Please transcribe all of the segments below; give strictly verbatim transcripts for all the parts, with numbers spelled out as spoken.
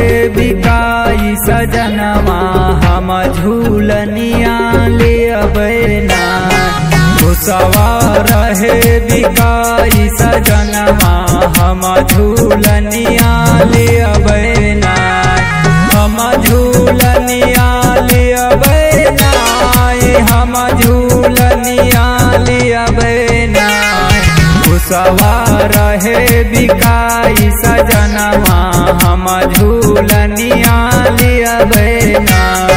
बिकाई सजनवा हम झूलनिया ले अबैना। भूसवा रहे बिकाई सजनवा हम झूलनिया ले अबैना। हम झूलनिया ले अबैना, हम झूलनिया ले अबैना। भूसवा रहे बिकाई सजनवा हम झूलनिया ले अबैना।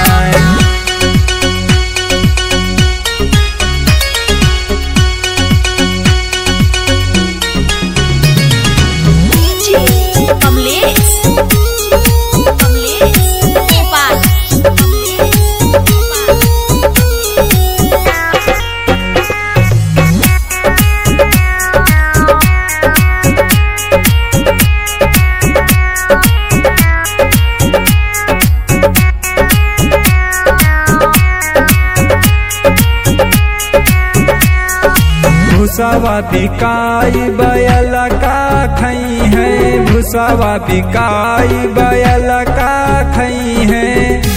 कमलेश कमलेश नेपाल भूसवा बिकाई बैल का खई है। भूसवा बिकाई बैल का खई है।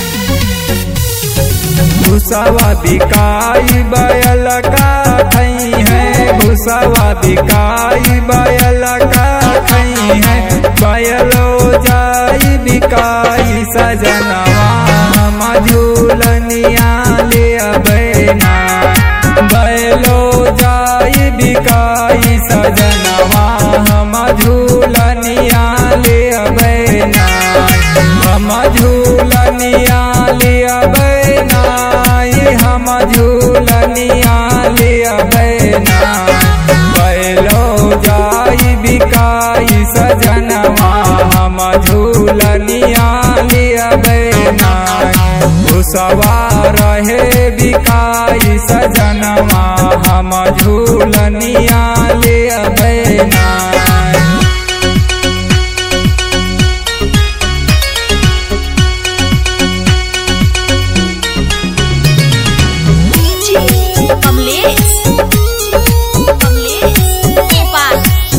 भूसवा बिकाई बैल का खई है। भूसवा बिकाई बैल का खई है। बैलो जाई बिकाई सजनवा हम झूलनिया ले अबैना। बैलो जाई बिकाई सजनवा हम झूलनिया ले अबैना। हम झूलनिया ले अबैना, हम झूलनिया ले अबैना। बैलो जाई बिकाई सजनवा हम झूलनिया ले अबैना। भूसवा रहे बिकाई सजनवा हम झूलनिया ले अबैना। कमलेश कमलेश नेपाल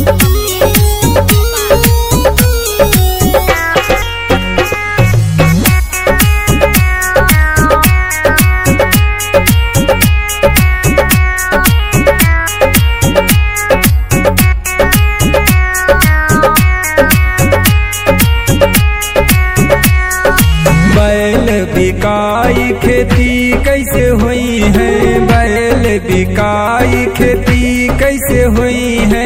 बैल बिकाई खेती कैसे हुई है। बैल बिकाई खेती कैसे हुई है।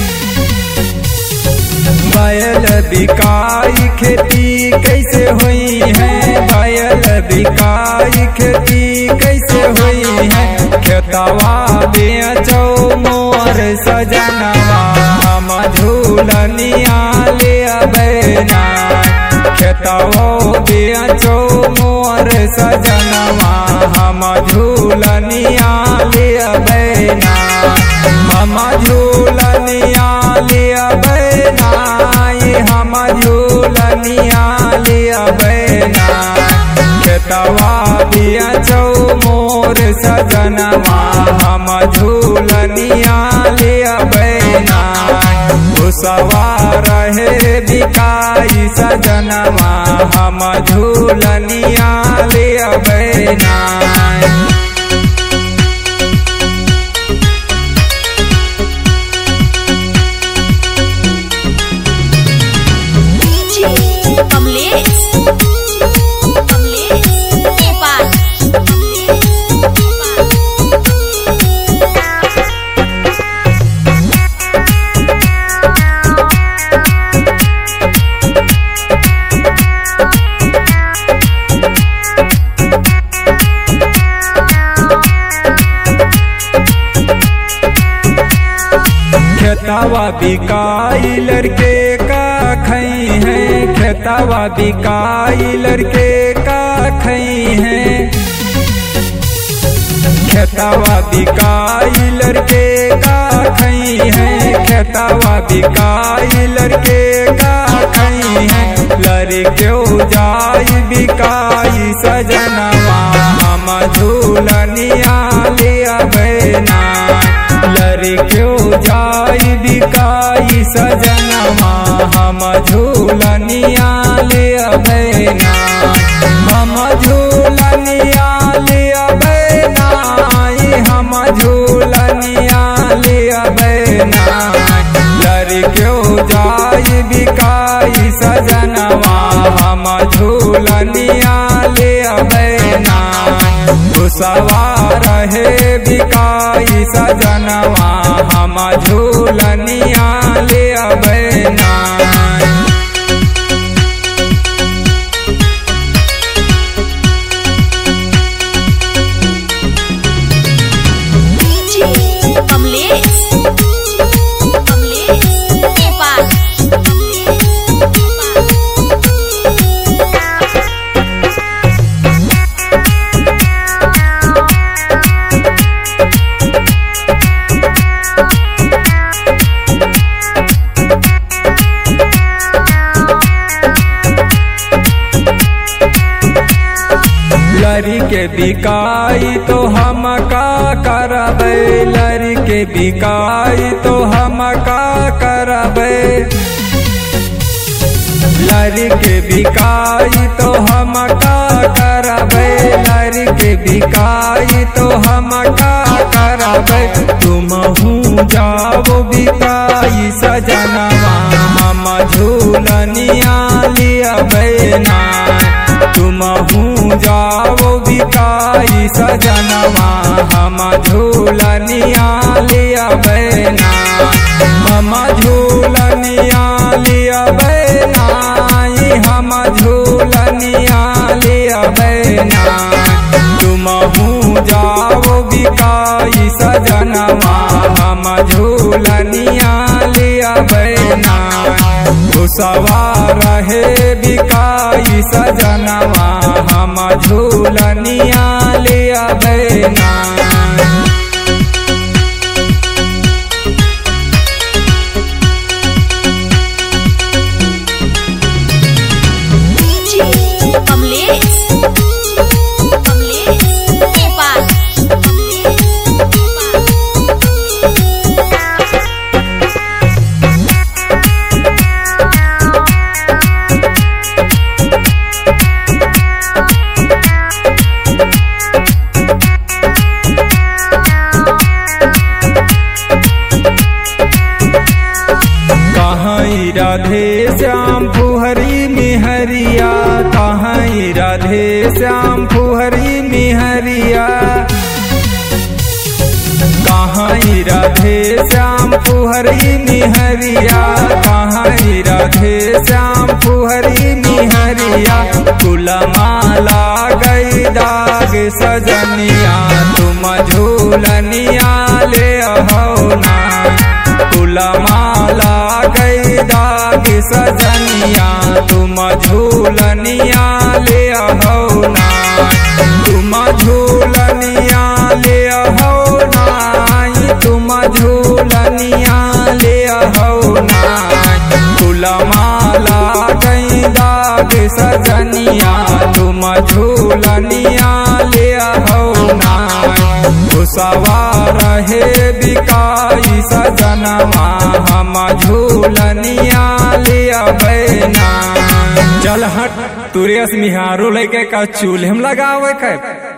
बैल बिकाई खेती कैसे हुई है। बैल बिकाई खेती कैसे हुई है। खेतवा बेचो मोर सजनवा हम झूलनिया ले अबैना। खेतवा बेचो मोर सजनवा हम झूलनिया ले अबैना। हम झूलनिया ले अबैना, हम झूलनिया ले अबैना। खेतवा बेचो मोर सजनवा हम झूलनिया ले अबैना। भूसवा रहे बिकाई सजनवा हम झूलनिया ले अबैना। कमलेश कमलेश नेपाल खेतवा बिकाई लड़के का खई है। खेतवा बिकाई लड़के का खई है। खेतवा बिकाई लड़के का खई है। खेतवा बिकाई लड़के का खई है। लड़के जाई बिकाई सजनवा हम झूलनिया ले अबैना। लड़के जाई बिकाई सजनवा हम झूलनिया ले बिकाई सजनवा हम झूलनिया ले अबना। डीजे कमलेश कमलेश नेपाल लरी के बिकाई तो हम का करबे, लरी के बिकाई तो हम का करबे, लरी के बिकाई तो हम का करबे, लरी के बिकाई तो हम का करबे। तुम हूँ जाओ बिकाई सजनवा हम झूलनिया लियबे ना। तुम हूँ जाओ बिकाई सजनवा हम झूलनिया लियबे ना। हम झूलनिया लियबे ना, हम झूलनिया लियबे ना। तुम हूँ जाओ बिकाई सजनवा हम झूलनिया लियबे ना। सवार है बिकाई सजनवा हम झूलनिया लियबे ना। डीजे कमलेश कमलेश नेपाल राधे श्याम फुहरी मिहरिया, कहाँ राधे श्याम फुहरी मिहरिया, कहाँ राधे श्याम फुहरी मिहरिया, कहाँ राधे श्याम फुहरी मिहरिया। कुलमाला गई दाग सजनिया तुम झूलनिया ले हो ना। कुलमाला गई दाग सजनिया तुम झूलनिया ले हो ना। तुम झूलनिया ले हो ना, तुम झूलनिया ले हो ना। कुलमाला गई दाग सजनिया तुम झूलनिया ले हो ना। सवार है बिकाई सजनवा हम झूलनिया लियबे ना। चल हट तुरेस मिहारो लेके का चूल्हे में लगावे के।